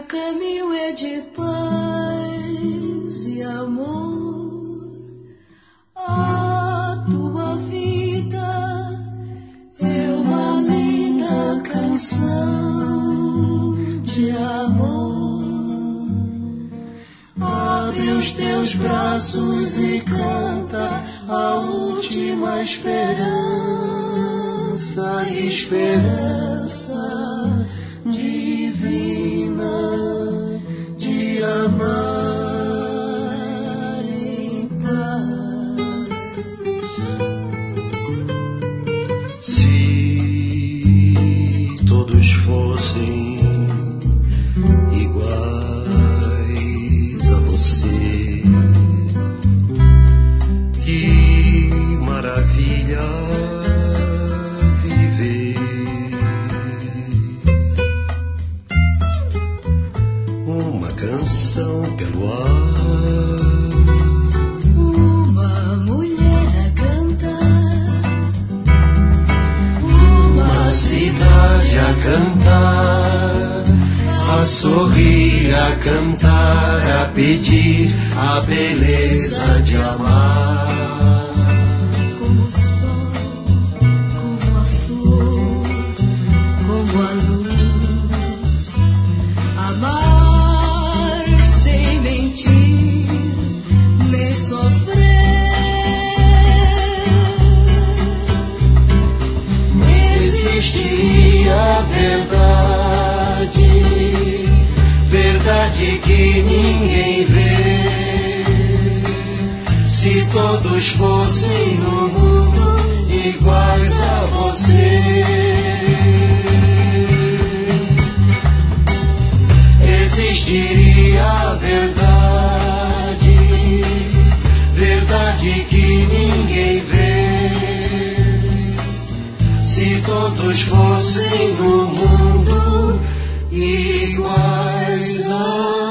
caminho é de paz e amor. A tua vida é uma linda canção de amor. Abre os teus braços e canta a última esperança, esperança divina de amar em paz. Se todos fossem iguais a você, que maravilha viver. Uma canção pelo ar, uma mulher a cantar, uma cidade a cantar, a sorrir, a cantar, a pedir a beleza de amar. como o sol, como a flor, como a luz. Amar sem mentir, nem sofrer. Existiria a verdade, verdade que ninguém vê. Se todos fossem no mundo iguais a você, existiria a verdade, verdade que ninguém vê. Se todos fossem no mundo iguais a